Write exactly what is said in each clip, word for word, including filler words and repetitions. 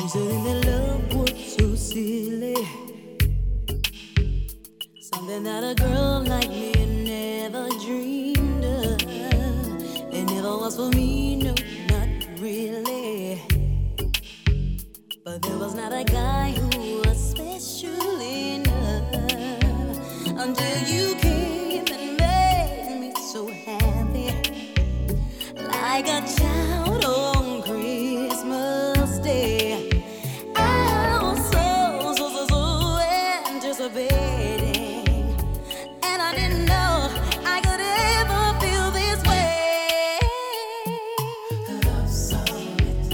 saying that love was so silly, something that a girl like me never dreamed of. It never was for me, no, not really. But there was not a guy who was special enough until you came and made me so happy, like a child on Christmas Day. I was so, so, so, so anticipating, and I didn't know I could ever feel this way. Love songs,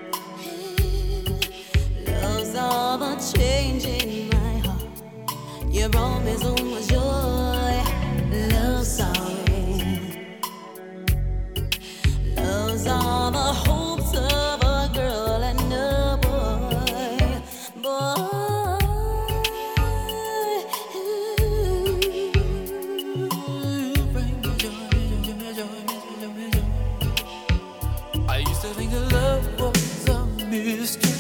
love's all the change in my heart. You brought me so much joy. Love songs, love's all the hopes of a girl and a boy, boy. I used to think that love was a mystery,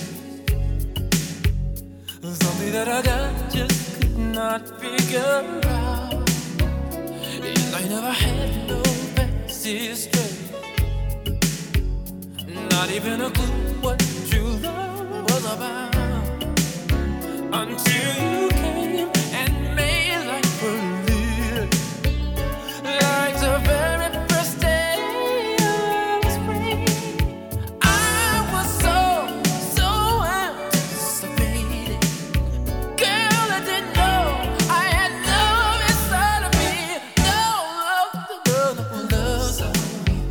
something that I got just could not figure out. And I never had no fancy straight, not even a clue what true love was about, until you came and made life a little like the very first day I was free. I was so, so anticipated. Girl, I didn't know I had love inside of me. No love, no, no, love song.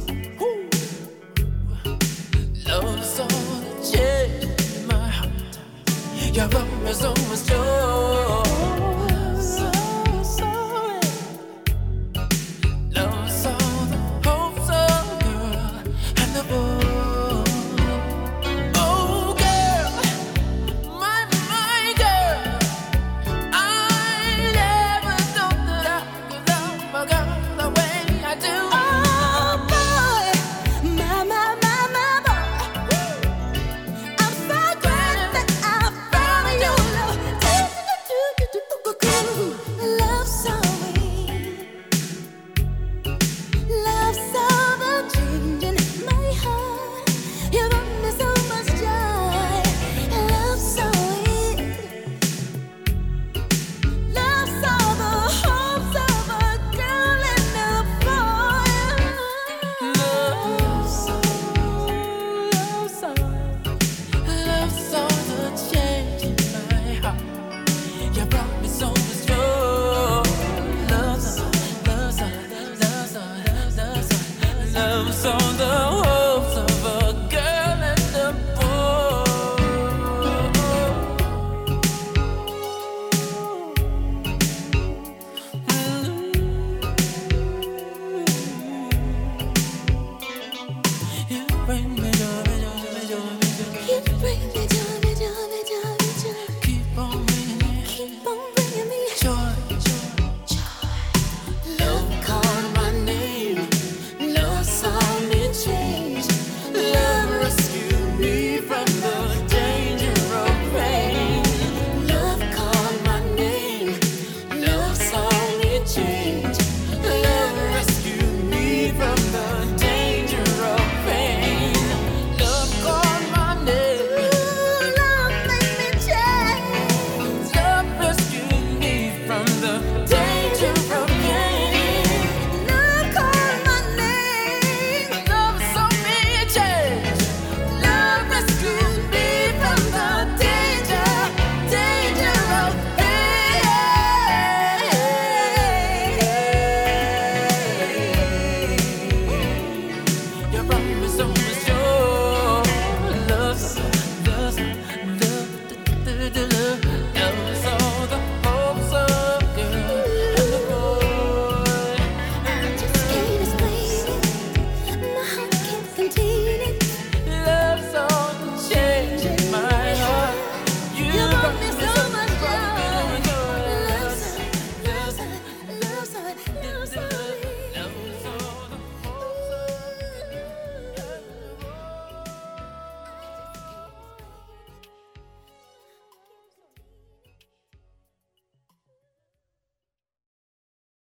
Love song that changed my heart. You brought me so much joy. Love song, love song, the hopes of a girl and the boy. Oh, girl, my, my girl, I never thought that I could love a girl the way I do. Oh boy, my, my, my, my boy. I'm so glad that I found your love. Love song, love song, the change in my heart. You brought me so much joy. Love song, love song, the hopes of a girl and a boy. Love song, love song, love song that changed my heart. You brought me so much joy. Love song, love song, love song, love song, love song, the hopes of a girl and a boy. You bring me joy, joy, joy, joy, joy. You bring me